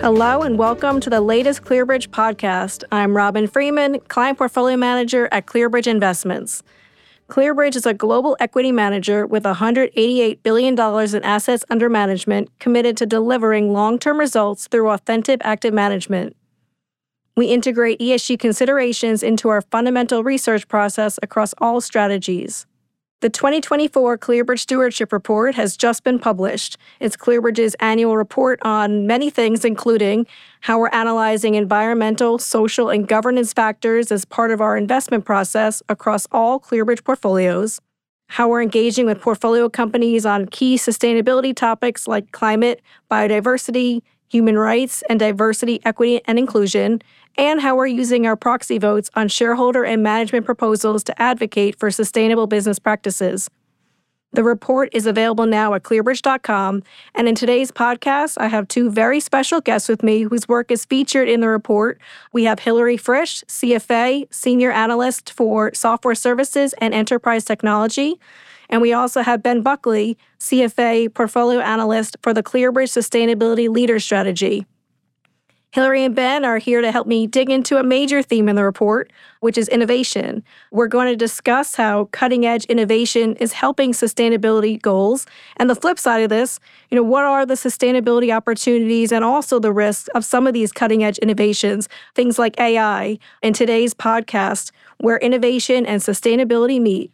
Hello and welcome to the latest ClearBridge podcast. I'm Robin Freeman, Client Portfolio Manager at ClearBridge Investments. ClearBridge is a global equity manager with $188 billion in assets under management committed to delivering long-term results through authentic active management. We integrate ESG considerations into our fundamental research process across all strategies. The 2024 ClearBridge Stewardship Report has just been published. It's ClearBridge's annual report on many things, including how we're analyzing environmental, social, and governance factors as part of our investment process across all ClearBridge portfolios, how we're engaging with portfolio companies on key sustainability topics like climate, biodiversity, human rights, and diversity, equity, and inclusion, and how we're using our proxy votes on shareholder and management proposals to advocate for sustainable business practices. The report is available now at clearbridge.com, and in today's podcast, I have two very special guests with me whose work is featured in the report. We have Hilary Frisch, CFA, Senior Analyst for Software Services and Enterprise Technology, and we also have Ben Buckley, CFA, Portfolio Analyst for the ClearBridge Sustainability Leader Strategy. Hilary and Ben are here to help me dig into a major theme in the report, which is innovation. We're going to discuss how cutting-edge innovation is helping sustainability goals. And the flip side of this, what are the sustainability opportunities and also the risks of some of these cutting-edge innovations, things like AI, in today's podcast, where innovation and sustainability meet.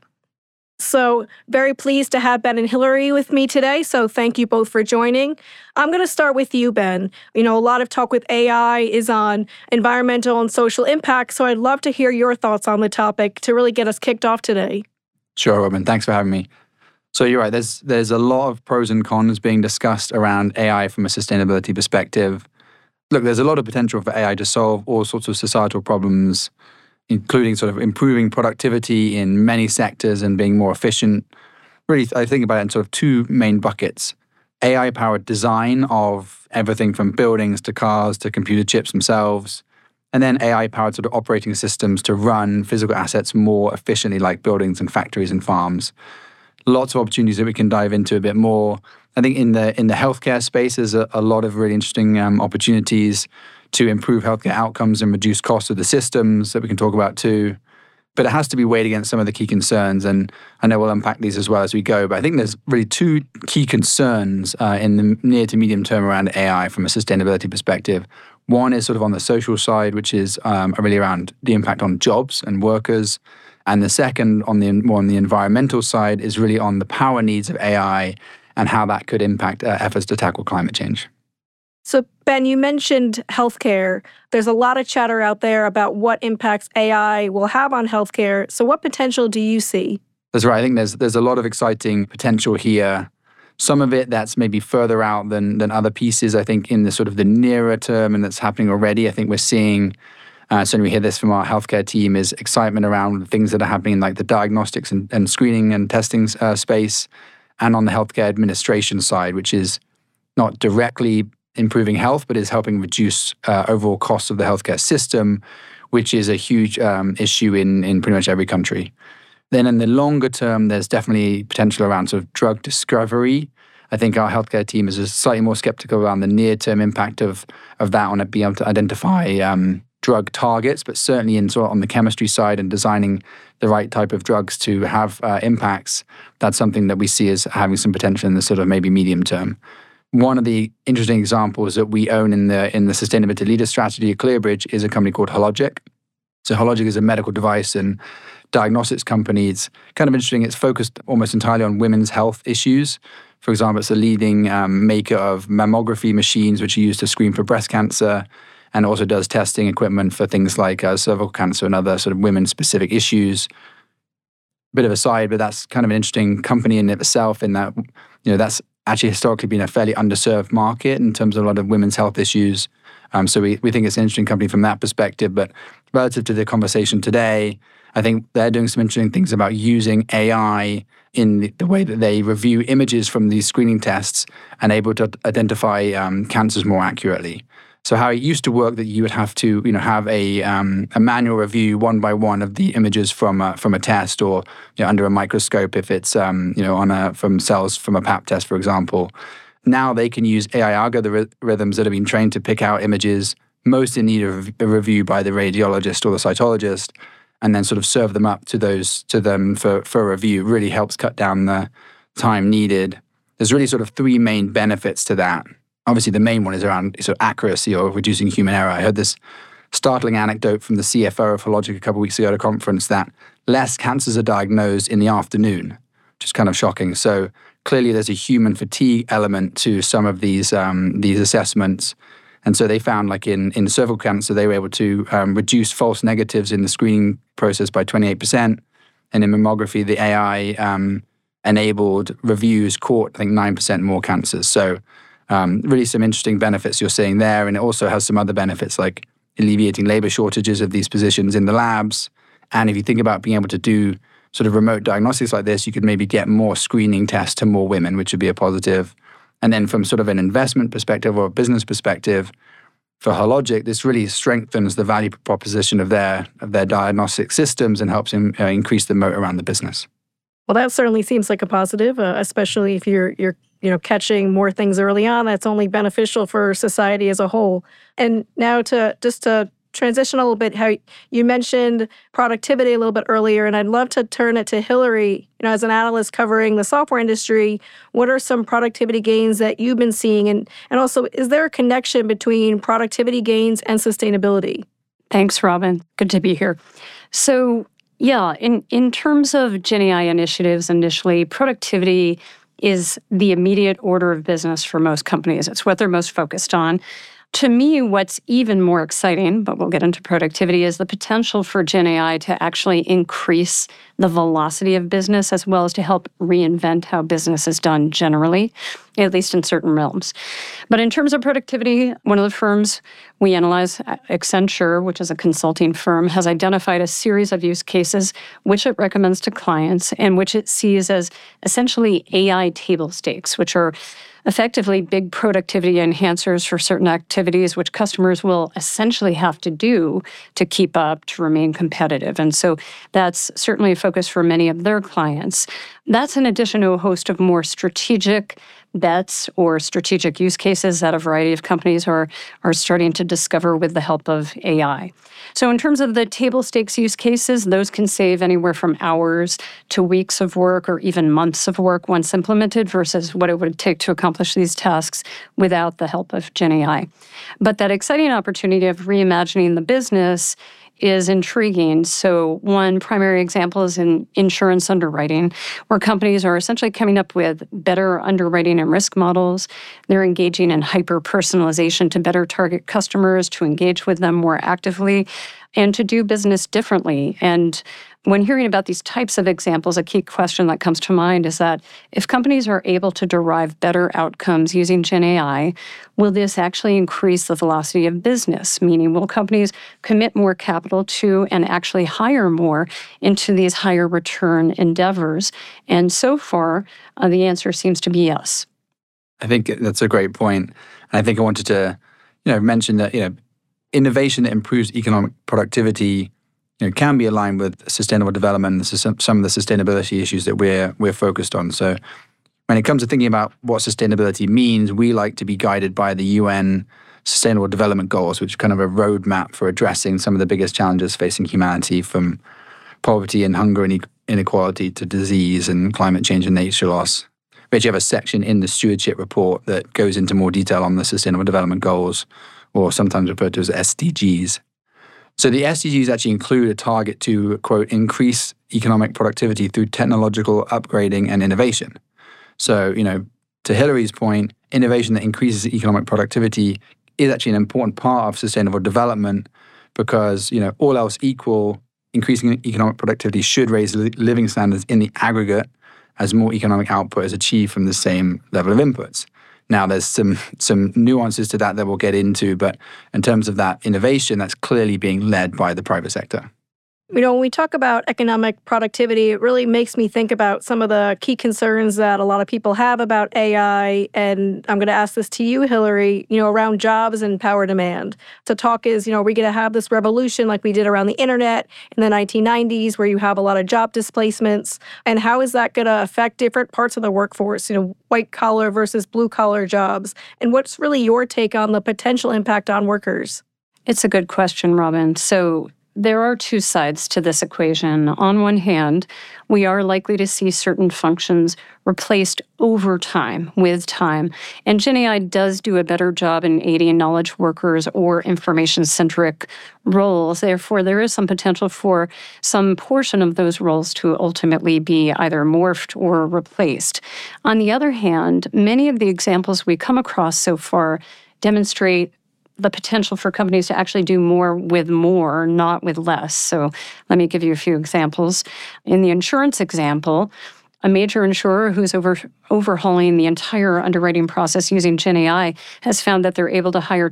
So very pleased to have Ben and Hilary with me today. So thank you both for joining. I'm going to start with you, Ben. A lot of talk with AI is on environmental and social impact. So I'd love to hear your thoughts on the topic to really get us kicked off today. Sure, Robin. Thanks for having me. So you're right. There's a lot of pros and cons being discussed around AI from a sustainability perspective. Look, there's a lot of potential for AI to solve all sorts of societal problems, including sort of improving productivity in many sectors and being more efficient. Really, I think about it in sort of two main buckets. AI-powered design of everything from buildings to cars to computer chips themselves, and then AI-powered sort of operating systems to run physical assets more efficiently, like buildings and factories and farms. Lots of opportunities that we can dive into a bit more. I think in the healthcare space, there's a lot of really interesting opportunities to improve healthcare outcomes and reduce costs of the systems that we can talk about too. But it has to be weighed against some of the key concerns, and I know we'll unpack these as well as we go. But I think there's really two key concerns in the near to medium term around AI from a sustainability perspective. One is sort of on the social side, which is really around the impact on jobs and workers. And the second, more on the environmental side, is really on the power needs of AI and how that could impact efforts to tackle climate change. So, Ben, you mentioned healthcare. There's a lot of chatter out there about what impacts AI will have on healthcare. So what potential do you see? That's right. I think there's a lot of exciting potential here. Some of it that's maybe further out than other pieces, I think, in the sort of the nearer term, and that's happening already. I think we're seeing, certainly we hear this from our healthcare team, is excitement around things that are happening like the diagnostics and screening and testing space, and on the healthcare administration side, which is not directly improving health, but is helping reduce overall costs of the healthcare system, which is a huge issue in pretty much every country. Then in the longer term, there's definitely potential around sort of drug discovery. I think our healthcare team is slightly more skeptical around the near-term impact of that on it being able to identify drug targets, but certainly on the chemistry side and designing the right type of drugs to have impacts, that's something that we see as having some potential in the sort of maybe medium term. One of the interesting examples that we own in the Sustainability Leader Strategy at ClearBridge is a company called Hologic. So Hologic is a medical device and diagnostics company. It's kind of interesting. It's focused almost entirely on women's health issues. For example, it's a leading maker of mammography machines, which are used to screen for breast cancer, and also does testing equipment for things like cervical cancer and other sort of women-specific issues. Bit of a side, but that's kind of an interesting company in itself in that, that's actually historically been a fairly underserved market in terms of a lot of women's health issues. So we think it's an interesting company from that perspective. But relative to the conversation today, I think they're doing some interesting things about using AI in the way that they review images from these screening tests and able to identify cancers more accurately. So how it used to work that you would have to, have a manual review one by one of the images from a test, or under a microscope if it's from cells from a Pap test, for example. now they can use AI algorithms that have been trained to pick out images most in need of a review by the radiologist or the cytologist, and then sort of serve them up to them for review. It really helps cut down the time needed. There's really sort of three main benefits to that. Obviously, the main one is around sort of accuracy or reducing human error. I heard this startling anecdote from the CFO of Hologic a couple of weeks ago at a conference that less cancers are diagnosed in the afternoon, which is kind of shocking. So clearly there's a human fatigue element to some of these assessments. And so they found, like in cervical cancer, they were able to reduce false negatives in the screening process by 28%. And in mammography, the AI enabled reviews caught, I think, 9% more cancers. So really some interesting benefits you're seeing there. And it also has some other benefits like alleviating labor shortages of these positions in the labs. And if you think about being able to do sort of remote diagnostics like this, you could maybe get more screening tests to more women, which would be a positive. And then from sort of an investment perspective or a business perspective, for Hologic, this really strengthens the value proposition of their diagnostic systems and helps increase the moat around the business. Well, that certainly seems like a positive, especially if you're catching more things early on. That's only beneficial for society as a whole. And now to transition a little bit, how you mentioned productivity a little bit earlier, and I'd love to turn it to Hillary. As an analyst covering the software industry, what are some productivity gains that you've been seeing? And also, is there a connection between productivity gains and sustainability? Thanks, Robin. Good to be here. So, yeah, in terms of GenAI initiatives, initially, productivity is the immediate order of business for most companies. It's what they're most focused on. To me, what's even more exciting, but we'll get into productivity, is the potential for GenAI to actually increase the velocity of business as well as to help reinvent how business is done generally, at least in certain realms. But in terms of productivity, one of the firms we analyze, Accenture, which is a consulting firm, has identified a series of use cases which it recommends to clients and which it sees as essentially AI table stakes, which are effectively big productivity enhancers for certain activities which customers will essentially have to do to keep up, to remain competitive. And so that's certainly a focus for many of their clients. That's in addition to a host of more strategic bets or strategic use cases that a variety of companies are starting to discover with the help of AI. So in terms of the table stakes use cases, those can save anywhere from hours to weeks of work or even months of work once implemented versus what it would take to accomplish these tasks without the help of GenAI. But that exciting opportunity of reimagining the business is intriguing. So one primary example is in insurance underwriting, where companies are essentially coming up with better underwriting and risk models. They're engaging in hyper-personalization to better target customers, to engage with them more actively, and to do business differently. And when hearing about these types of examples, a key question that comes to mind is that if companies are able to derive better outcomes using GenAI, will this actually increase the velocity of business? Meaning, will companies commit more capital to and actually hire more into these higher return endeavors? And so far, the answer seems to be yes. I think that's a great point. And I think I wanted to mention that innovation that improves economic productivity can be aligned with sustainable development and some of the sustainability issues that we're focused on. So when it comes to thinking about what sustainability means, we like to be guided by the UN Sustainable Development Goals, which is kind of a roadmap for addressing some of the biggest challenges facing humanity, from poverty and hunger and inequality to disease and climate change and nature loss. We actually have a section in the stewardship report that goes into more detail on the Sustainable Development Goals, or sometimes referred to as SDGs. So the SDGs actually include a target to, quote, increase economic productivity through technological upgrading and innovation. So, to Hillary's point, innovation that increases economic productivity is actually an important part of sustainable development because, all else equal, increasing economic productivity should raise living standards in the aggregate as more economic output is achieved from the same level of inputs. Now, there's some nuances to that we'll get into, but in terms of that innovation, that's clearly being led by the private sector. When we talk about economic productivity, it really makes me think about some of the key concerns that a lot of people have about AI. And I'm going to ask this to you, Hillary, around jobs and power demand. The talk is, are we going to have this revolution like we did around the internet in the 1990s, where you have a lot of job displacements? And how is that going to affect different parts of the workforce, white collar versus blue collar jobs? And what's really your take on the potential impact on workers? It's a good question, Robin. So there are two sides to this equation. On one hand, we are likely to see certain functions replaced over time, with time. And GenAI does do a better job in aiding knowledge workers or information-centric roles. Therefore, there is some potential for some portion of those roles to ultimately be either morphed or replaced. On the other hand, many of the examples we come across so far demonstrate the potential for companies to actually do more with more, not with less. So let me give you a few examples. In the insurance example, a major insurer who's overhauling the entire underwriting process using GenAI has found that they're able to hire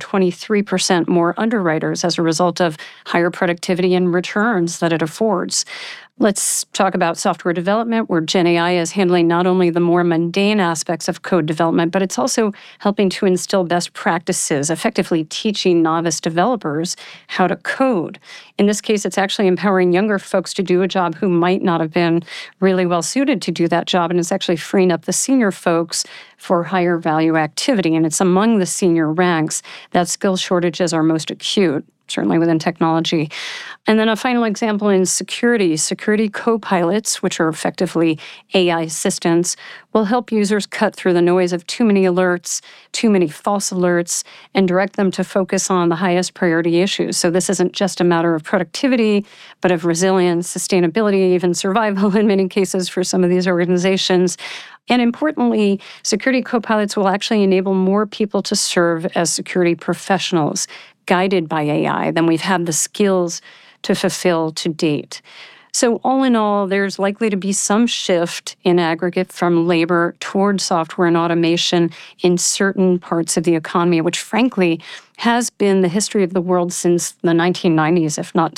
23% more underwriters as a result of higher productivity and returns that it affords. Let's talk about software development, where GenAI is handling not only the more mundane aspects of code development, but it's also helping to instill best practices, effectively teaching novice developers how to code. In this case, it's actually empowering younger folks to do a job who might not have been really well suited to do that job, and it's actually freeing up the senior folks for higher value activity. And it's among the senior ranks that skill shortages are most acute, certainly within technology. And then a final example in security. Security co-pilots, which are effectively AI assistants, will help users cut through the noise of too many alerts, too many false alerts, and direct them to focus on the highest priority issues. So this isn't just a matter of productivity, but of resilience, sustainability, even survival in many cases for some of these organizations. And importantly, security co-pilots will actually enable more people to serve as security professionals, guided by AI, than we've had the skills to fulfill to date. So all in all, there's likely to be some shift in aggregate from labor towards software and automation in certain parts of the economy, which frankly has been the history of the world since the 1990s,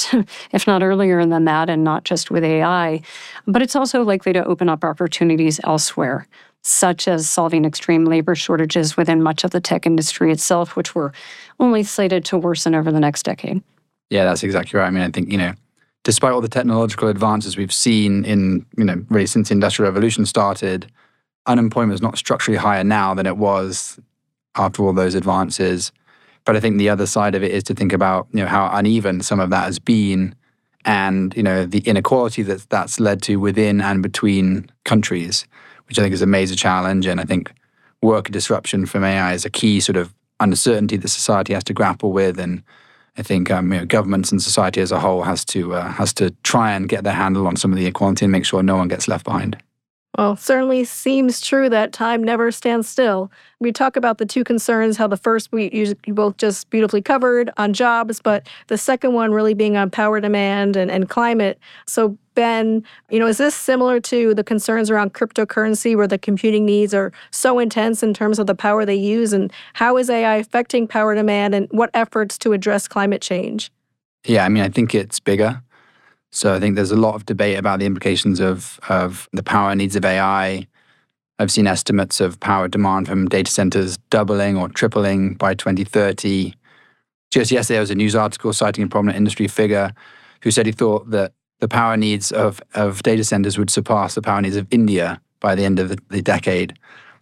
if not earlier than that, and not just with AI. But it's also likely to open up opportunities elsewhere, such as solving extreme labor shortages within much of the tech industry itself, which were only slated to worsen over the next decade. Yeah, that's exactly right. I mean, I think, despite all the technological advances we've seen in, really since the Industrial Revolution started, unemployment is not structurally higher now than it was after all those advances. But I think the other side of it is to think about, how uneven some of that has been, and, the inequality that's led to within and between countries, which I think is a major challenge. And I think work disruption from AI is a key sort of uncertainty that society has to grapple with. And I think governments and society as a whole has to try and get their handle on some of the equality and make sure no one gets left behind. Well, certainly seems true that time never stands still. We talk about the two concerns, how the first you both just beautifully covered on jobs, but the second one really being on power demand and climate. So Ben, is this similar to the concerns around cryptocurrency, where the computing needs are so intense in terms of the power they use? And how is AI affecting power demand, and what efforts to address climate change? Yeah, I think it's bigger. So I think there's a lot of debate about the implications of the power needs of AI. I've seen estimates of power demand from data centers doubling or tripling by 2030. Just yesterday, there was a news article citing a prominent industry figure who said he thought that the power needs of data centers would surpass the power needs of India by the end of the decade.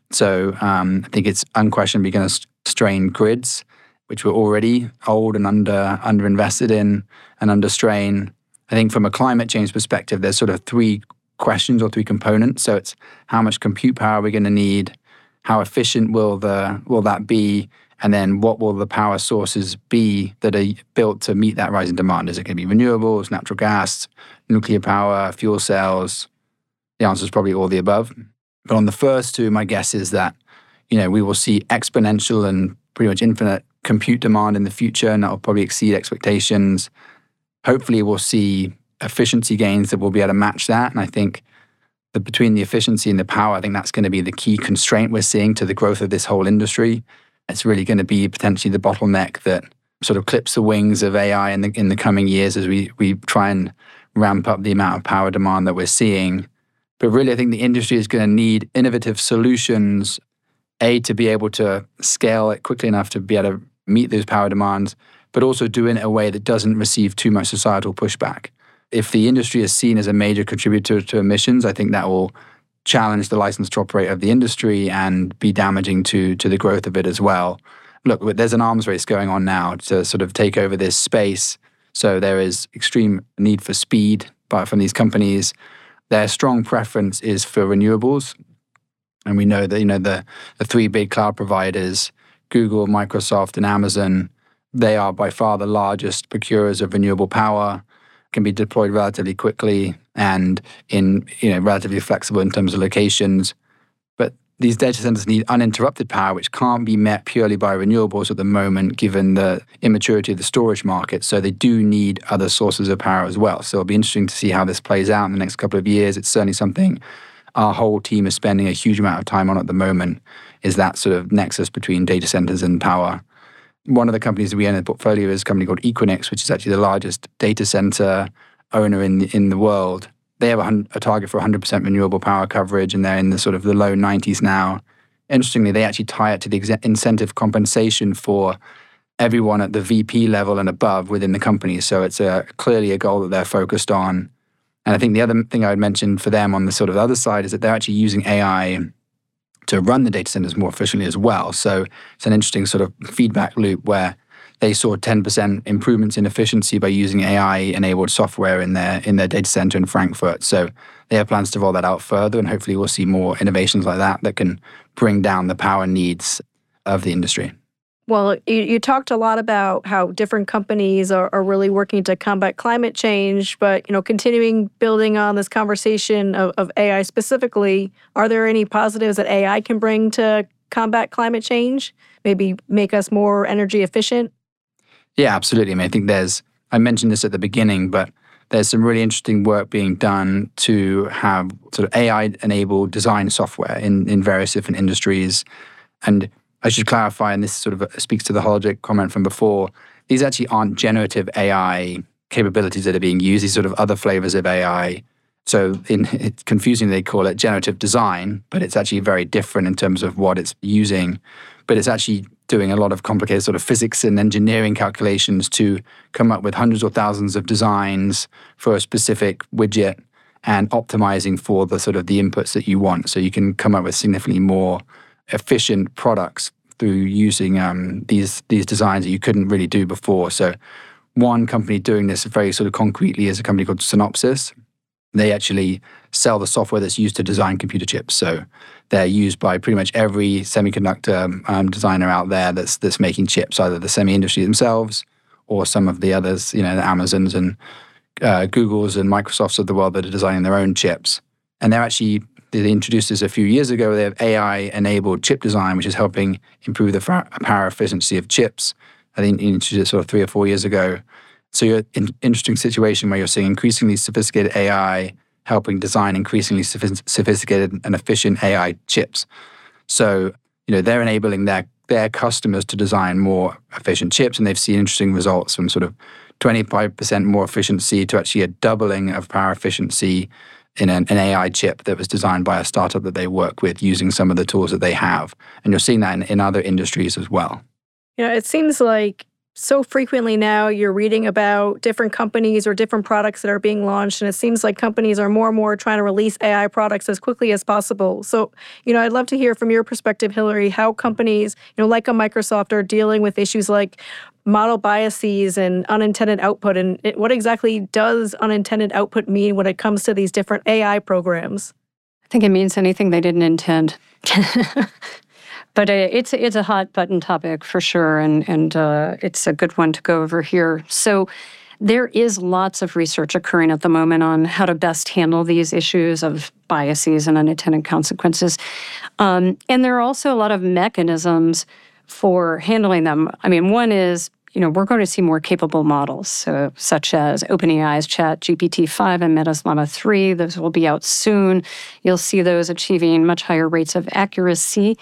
So I think it's unquestionably going to strain grids, which were already old and underinvested in and under strain. I think from a climate change perspective, there's sort of three questions or three components. So it's how much compute power we're going to need, how efficient will that be, and then what will the power sources be that are built to meet that rising demand? Is it going to be renewables, natural gas, nuclear power, fuel cells? The answer is probably all the above. But on the first two, my guess is that we will see exponential and pretty much infinite compute demand in the future, and that will probably exceed expectations. Hopefully, we'll see efficiency gains that will be able to match that. And I think that between the efficiency and the power, I think that's going to be the key constraint we're seeing to the growth of this whole industry. It's really going to be potentially the bottleneck that sort of clips the wings of AI in the coming years as we try and ramp up the amount of power demand that we're seeing. But really, I think the industry is going to need innovative solutions, to be able to scale it quickly enough to be able to meet those power demands, but also do it in a way that doesn't receive too much societal pushback. If the industry is seen as a major contributor to emissions, I think that will challenge the license to operate of the industry and be damaging to the growth of it as well. Look, there's an arms race going on now to sort of take over this space. So there is extreme need for speed from these companies. Their strong preference is for renewables. And we know that, the three big cloud providers, Google, Microsoft, and Amazon, they are by far the largest procurers of renewable power, can be deployed relatively quickly and in relatively flexible in terms of locations. But these data centers need uninterrupted power, which can't be met purely by renewables at the moment, given the immaturity of the storage market. So they do need other sources of power as well. So it'll be interesting to see how this plays out in the next couple of years. It's certainly something our whole team is spending a huge amount of time on at the moment, is that sort of nexus between data centers and power. One of the companies that we own in the portfolio is a company called Equinix, which is actually the largest data center owner in the world. They have a target for 100% renewable power coverage, and they're in the sort of the low 90s now. Interestingly, they actually tie it to the incentive compensation for everyone at the VP level and above within the company. So it's clearly a goal that they're focused on. And I think the other thing I would mention for them on the sort of other side is that they're actually using AI to run the data centers more efficiently as well. So it's an interesting sort of feedback loop where they saw 10% improvements in efficiency by using AI-enabled software in their data center in Frankfurt. So they have plans to roll that out further, and hopefully we'll see more innovations like that can bring down the power needs of the industry. Well, you talked a lot about how different companies are really working to combat climate change, but continuing building on this conversation of AI specifically, are there any positives that AI can bring to combat climate change? Maybe make us more energy efficient? Yeah, absolutely. I mean, I think I mentioned this at the beginning, but there's some really interesting work being done to have sort of AI-enabled design software in various different industries. And I should clarify, and this sort of speaks to the Hologic comment from before, these actually aren't generative AI capabilities that are being used, these sort of other flavors of AI. So it's confusing, they call it generative design, but it's actually very different in terms of what it's using. But it's actually doing a lot of complicated sort of physics and engineering calculations to come up with hundreds or thousands of designs for a specific widget and optimizing for the sort of the inputs that you want. So you can come up with significantly more efficient products through using these designs that you couldn't really do before. So one company doing this very sort of concretely is a company called Synopsys. They actually sell the software that's used to design computer chips. So they're used by pretty much every semiconductor designer out there that's making chips, either the semi industry themselves or some of the others, the Amazons and Googles and Microsofts of the world that are designing their own chips. And they introduced this a few years ago. They have AI-enabled chip design, which is helping improve the power efficiency of chips. I think you introduced it sort of 3 or 4 years ago. So you're in an interesting situation where you're seeing increasingly sophisticated AI helping design increasingly sophisticated and efficient AI chips. So, they're enabling their customers to design more efficient chips, and they've seen interesting results from sort of 25% more efficiency to actually a doubling of power efficiency in an AI chip that was designed by a startup that they work with using some of the tools that they have. And you're seeing that in other industries as well. It seems like so frequently now you're reading about different companies or different products that are being launched, and it seems like companies are more and more trying to release AI products as quickly as possible. So, I'd love to hear from your perspective, Hillary, how companies, like a Microsoft, are dealing with issues like model biases and unintended output, and what exactly does unintended output mean when it comes to these different AI programs? I think it means anything they didn't intend. But it's a hot button topic for sure, and it's a good one to go over here. So there is lots of research occurring at the moment on how to best handle these issues of biases and unintended consequences. And there are also a lot of mechanisms for handling them. I mean, one is we're going to see more capable models, so such as OpenAI's ChatGPT-5 and Meta's Llama 3. Those will be out soon. You'll see those achieving much higher rates of accuracy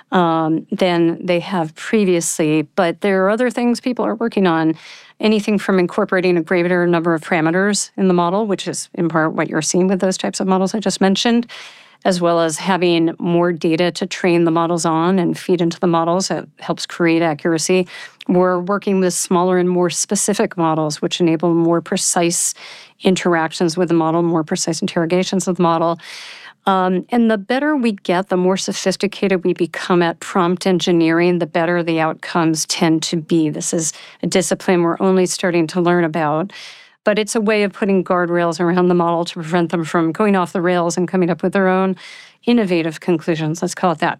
than they have previously. But there are other things people are working on. Anything from incorporating a greater number of parameters in the model, which is in part what you're seeing with those types of models I just mentioned, as well as having more data to train the models on and feed into the models. That helps create accuracy. We're working with smaller and more specific models, which enable more precise interactions with the model, more precise interrogations of the model. And the better we get, the more sophisticated we become at prompt engineering, the better the outcomes tend to be. This is a discipline we're only starting to learn about, but it's a way of putting guardrails around the model to prevent them from going off the rails and coming up with their own innovative conclusions. Let's call it that.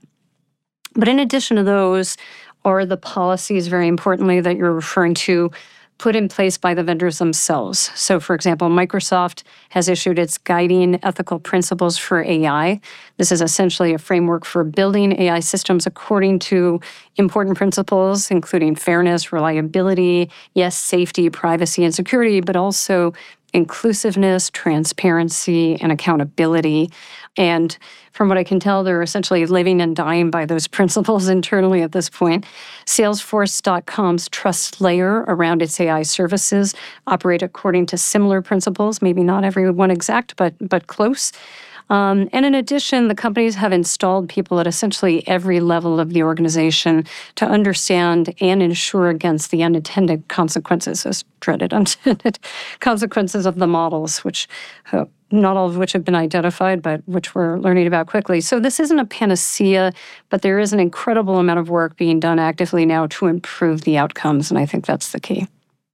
But in addition to those are the policies, very importantly, that you're referring to, put in place by the vendors themselves. So, for example, Microsoft has issued its guiding ethical principles for AI. This is essentially a framework for building AI systems according to important principles, including fairness, reliability, yes, safety, privacy, and security, but also inclusiveness, transparency, and accountability. And from what I can tell, they're essentially living and dying by those principles internally at this point. Salesforce.com's trust layer around its AI services operate according to similar principles, maybe not every one exact, but close. And in addition, the companies have installed people at essentially every level of the organization to understand and ensure against the unintended consequences, those dreaded unintended consequences of the models, which not all of which have been identified, but which we're learning about quickly. So this isn't a panacea, but there is an incredible amount of work being done actively now to improve the outcomes, and I think that's the key.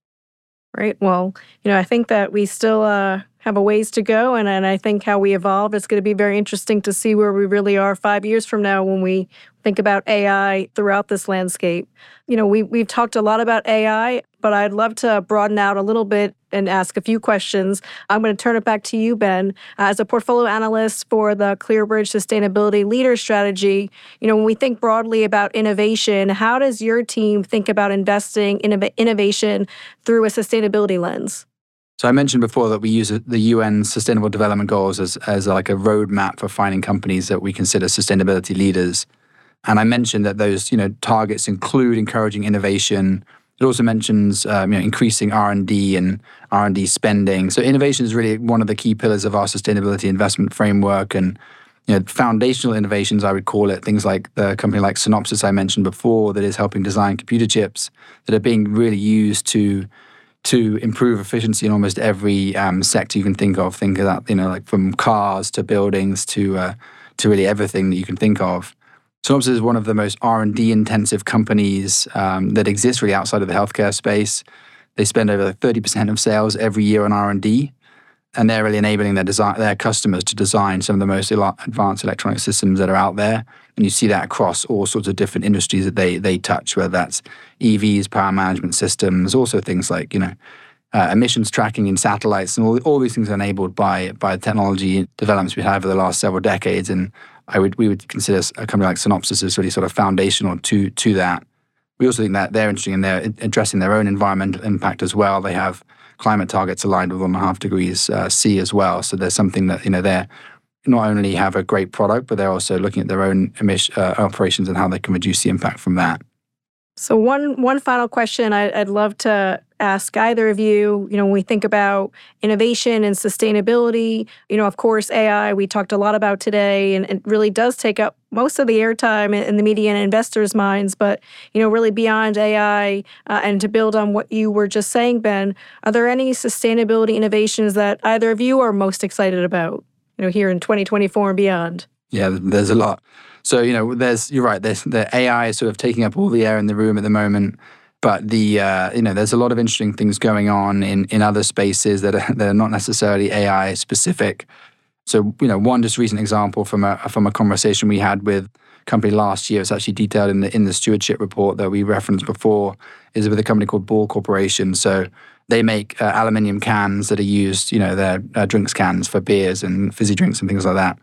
Right. Well, I think that we still have a ways to go, and I think how we evolve, it's going to be very interesting to see where we really are 5 years from now when we think about AI throughout this landscape. We've talked a lot about AI, but I'd love to broaden out a little bit and ask a few questions. I'm going to turn it back to you, Ben. As a portfolio analyst for the ClearBridge Sustainability Leader Strategy, when we think broadly about innovation, how does your team think about investing in innovation through a sustainability lens? So I mentioned before that we use the UN Sustainable Development Goals as like a roadmap for finding companies that we consider sustainability leaders. And I mentioned that those targets include encouraging innovation. It also mentions increasing R&D and R&D spending. So innovation is really one of the key pillars of our sustainability investment framework. And foundational innovations, I would call it, things like the company like Synopsys I mentioned before that is helping design computer chips that are being really used to improve efficiency in almost every sector you can think of. Think of that, like from cars to buildings to really everything that you can think of. Synopsys is one of the most R&D intensive companies that exists really outside of the healthcare space. They spend over 30% of sales every year on R&D, and they're really enabling their customers to design some of the most advanced electronic systems that are out there. And you see that across all sorts of different industries that they touch, whether that's EVs, power management systems, also things like emissions tracking in satellites, and all these things are enabled by the technology developments we had over the last several decades. And we would consider a company like Synopsys as really sort of foundational to that. We also think that they're interesting and they're addressing their own environmental impact as well. They have climate targets aligned with 1.5 degrees C as well. So there's something that they not only have a great product, but they're also looking at their own operations and how they can reduce the impact from that. So one final question I'd love to ask either of you. When we think about innovation and sustainability, of course, AI, we talked a lot about today, and it really does take up most of the airtime in the media and investors' minds. But, really beyond AI, and to build on what you were just saying, Ben, are there any sustainability innovations that either of you are most excited about, here in 2024 and beyond? Yeah, there's a lot. So, you're right, the AI is sort of taking up all the air in the room at the moment. But there's a lot of interesting things going on in other spaces that are not necessarily AI specific. So, one just recent example from a conversation we had with a company last year, it's actually detailed in the stewardship report that we referenced before, is with a company called Ball Corporation. So they make aluminium cans that are used, they're drinks cans for beers and fizzy drinks and things like that.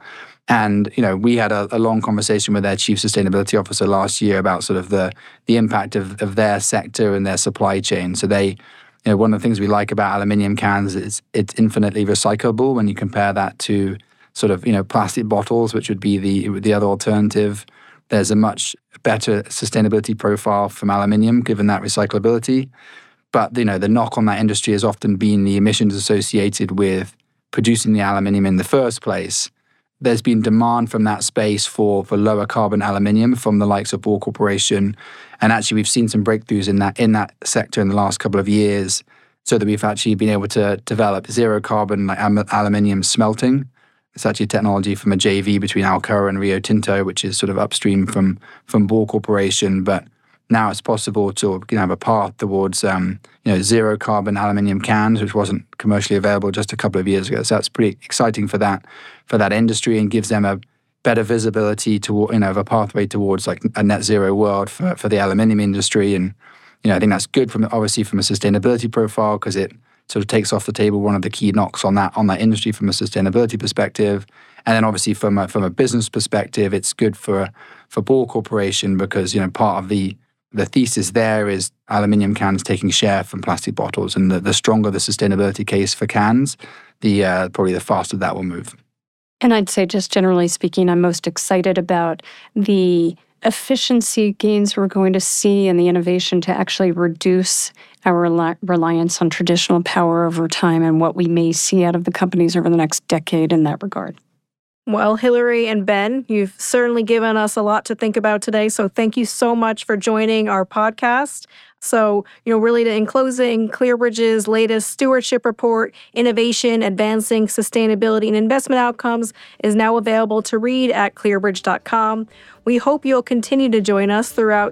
And, we had a long conversation with their chief sustainability officer last year about sort of the impact of their sector and their supply chain. So they, one of the things we like about aluminium cans is it's infinitely recyclable when you compare that to sort of, plastic bottles, which would be the other alternative. There's a much better sustainability profile from aluminium, given that recyclability. But, the knock on that industry has often been the emissions associated with producing the aluminium in the first place. There's been demand from that space for lower carbon aluminium from the likes of Ball Corporation. And actually, we've seen some breakthroughs in that sector in the last couple of years, so that we've actually been able to develop zero carbon aluminium smelting. It's actually a technology from a JV between Alcoa and Rio Tinto, which is sort of upstream from Ball Corporation. But now it's possible to have a path towards zero carbon aluminium cans, which wasn't commercially available just a couple of years ago. So that's pretty exciting for that industry, and gives them a better visibility to of a pathway towards like a net zero world for the aluminium industry. And I think that's good from a sustainability profile, because it sort of takes off the table one of the key knocks on that industry from a sustainability perspective. And then obviously from a business perspective, it's good for Ball Corporation, because part of the thesis there is aluminium cans taking share from plastic bottles, and the stronger the sustainability case for cans, probably the faster that will move. And I'd say, just generally speaking, I'm most excited about the efficiency gains we're going to see and the innovation to actually reduce our reliance on traditional power over time, and what we may see out of the companies over the next decade in that regard. Well, Hilary and Ben, you've certainly given us a lot to think about today. So thank you so much for joining our podcast. So, really in closing, ClearBridge's latest stewardship report, Innovation, Advancing Sustainability and Investment Outcomes, is now available to read at clearbridge.com. We hope you'll continue to join us throughout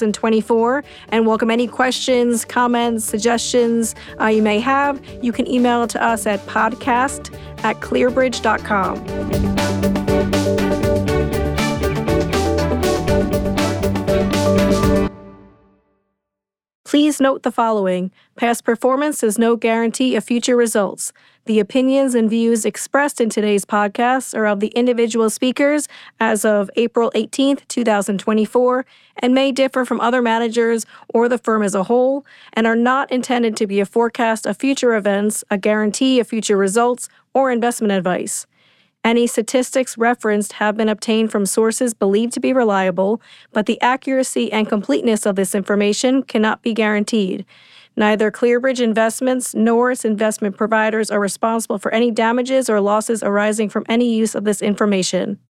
2024 and welcome any questions, comments, suggestions you may have. You can email to us at podcast@clearbridge.com. Please note the following. Past performance is no guarantee of future results. The opinions and views expressed in today's podcast are of the individual speakers as of April 18th, 2024, and may differ from other managers or the firm as a whole, and are not intended to be a forecast of future events, a guarantee of future results, or investment advice. Any statistics referenced have been obtained from sources believed to be reliable, but the accuracy and completeness of this information cannot be guaranteed. Neither ClearBridge Investments nor its investment providers are responsible for any damages or losses arising from any use of this information.